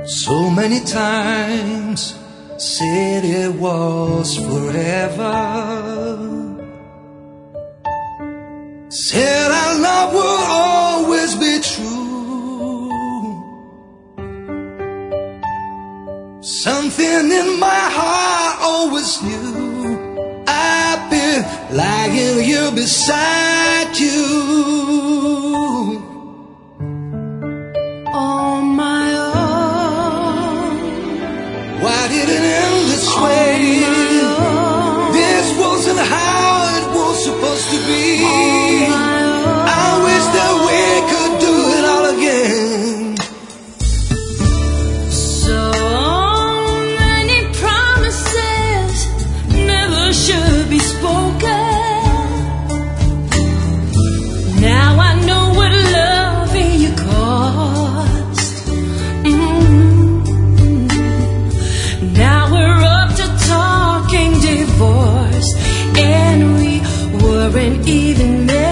So many times said it was forever, said our love will always be true. Something in my heart always knew I'd be lying here beside you. On my own. Why did it end this way? This wasn't how it was supposed to be. I wish that we could do it all again. So many promises never should be spoken. Now I know what loving you cost. Now we're up to talking divorce, and we weren't even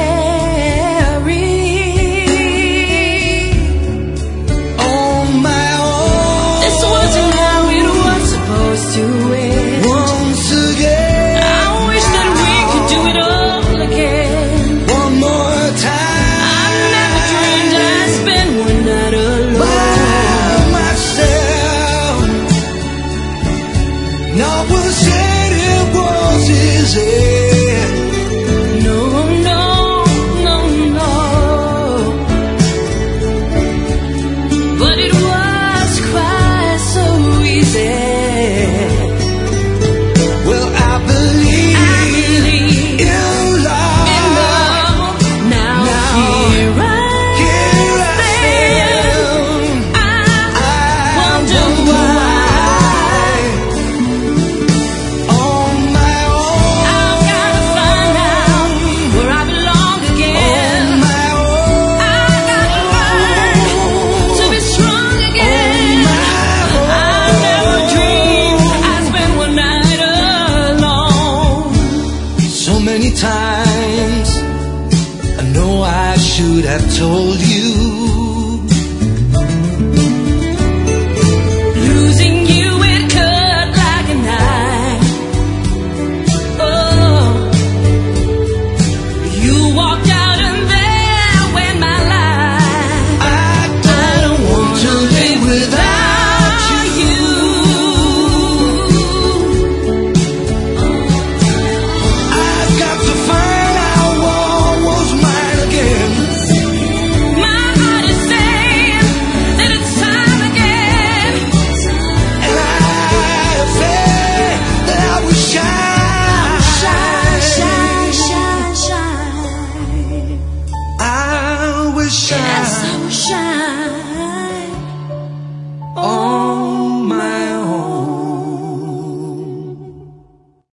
married. On my own. This wasn't how it was supposed to end. Once again, I wish that we could do it all again. one more time. I never dreamed I'd spend one night alone. By myself. No one said it was easy. No, no, no, no. But it was quite so easy. Well, I believe, I believe in love. in love. Now here I Here I stand. stand. I wonder why. On my own. I've gotta find out where I belong again. On my own. I gotta learn to be strong again. I never dreamed I'd spend one night alone. So many times I know I should have told you